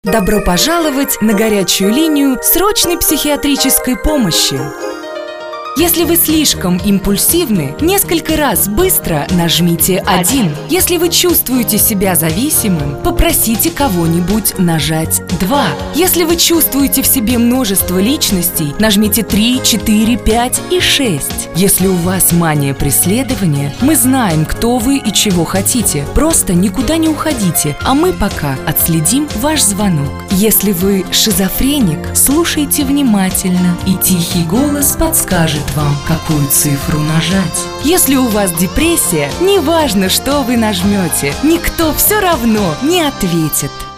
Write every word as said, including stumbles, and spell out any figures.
Добро пожаловать на горячую линию срочной психиатрической помощи. Если вы слишком импульсивны, несколько раз быстро нажмите один. Если вы чувствуете себя зависимым, попросите кого-нибудь нажать два. Если вы чувствуете в себе множество личностей, нажмите три, четыре, пять и шесть. Если у вас мания преследования, мы знаем, кто вы и чего хотите. Просто никуда не уходите, а мы пока отследим ваш звонок. Если вы шизофреник, слушайте внимательно, и тихий голос подскажет вам, какую цифру нажать. Если у вас депрессия, неважно, что вы нажмете, никто все равно не ответит.